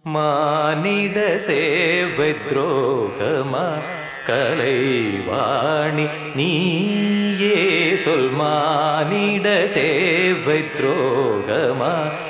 மானிட சேவை துரோகமா கலைவாணி நீயே சொல். மானிட சேவை துரோகமா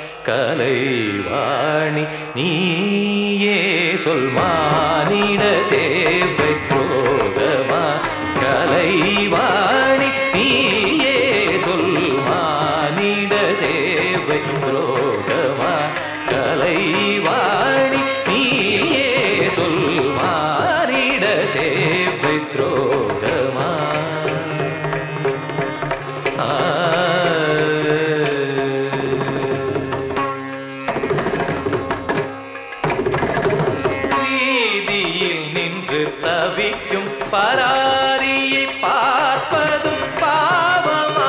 கலைவாணி நீயே சொல். மானிட சேவை துரோகமா கலைவாணி நீயே சொல். மானிட சேவை துரோகமா கலைவாணி நீயே சொல். மானிட சேவை துரோகமா வீதியில் நின்று தவிக்கும் பராரியை பார்ப்பதும் பாவமா?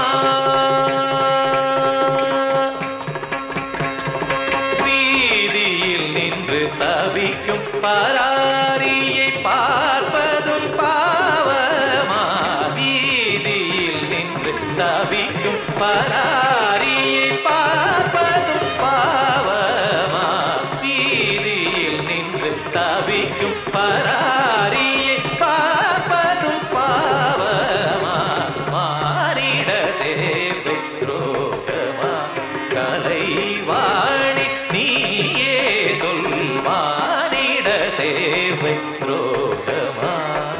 வீதியில் நின்று தவிக்கும் பராரியை பார்ப்பதும் பாவமா? வீதியில் நின்று தவிக்கும் பராரியை பார்ப்பதும் பாவமா? வீதியில் நின்று தவிக்கும் பராரியை பார்ப்பதும் பாவமா? மானிட சேவை துரோகமா கலைவாணி நீயே சொல். மானிட சேவை துரோகமா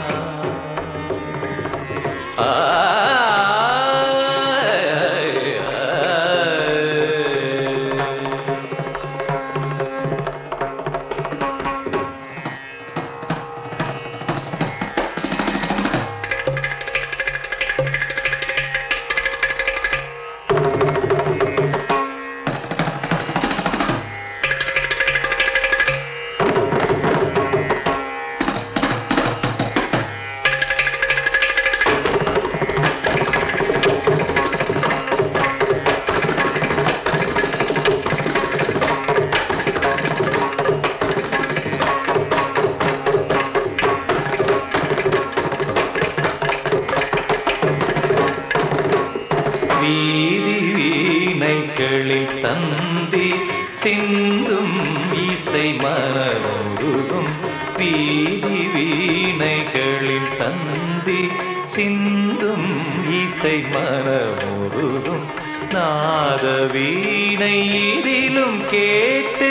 வீதி வீணைகளில் தந்தி சிந்தும் இசை மனமுருகும். வீதி வீணைகளில் தந்தி சிந்தும் இசை மனமுருகும். நாத வீணை இதிலும் கேட்டு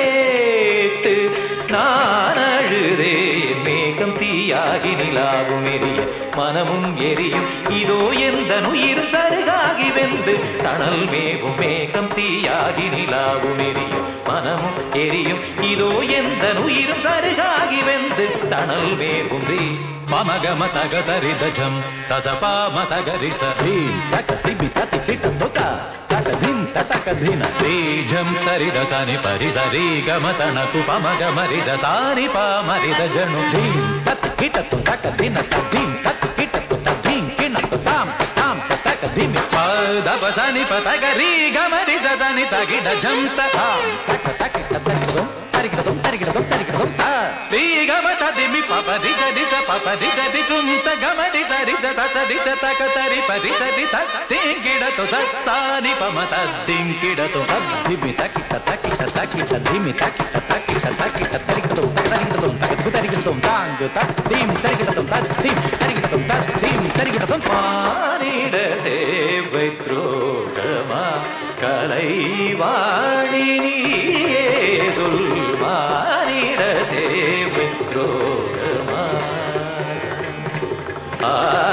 கேட்டு நான் அழுதே. மேகம் தீயாகி நிலாவும் எரிய மனமும் எரியும். இதோ எந்த உயிரும் சருகாகி வெந்து தணல் மேவும். மேகம் தீயாகி நிலாவும் எரியும் மனமும் எரியும். இதோ எந்த உயிரும் சருகாகி வெந்து தணல் மேவும். மமகம தகதரிதஜம் சசபாம தகரிச தீம் தக திபி ததி கிட்ட தொக தகதின் ததகதின தீஜம் தரிதசனி பரிசரி கமதன குபமகமரித சாரி பாமரித ஜனு தீம் ததி கிட்ட தகதின ததீம் ததி கிட்ட ததீம் கிண தாம் தாம் தகதிமி பதபசனி பதகரி கமரித தனி தகிட ஜம் தாம் தக தக ததம் தரிகிடதம் தரிகிடதம் தரிகிடதம் தா லீகம திமி பபதி ஜதி ச பபதி ஜதி குந்த கமதி ஜரி ஜதி ச தக தரி பதி ஜதி த திங்கிடது சசானி பமத திங்கிடது திமி தகி தகி தகி திமி தகி தகி தகி தரிகிடது தரிகிடது தகு தரிகிடது தாங்கு த திம் தரிகிடது த திம் தரிகிடது த திம் தரிகிடது. மானிட சேவை துரோகமா கலைவாணி நீயே சொல். மானிட சேவை துரோகமா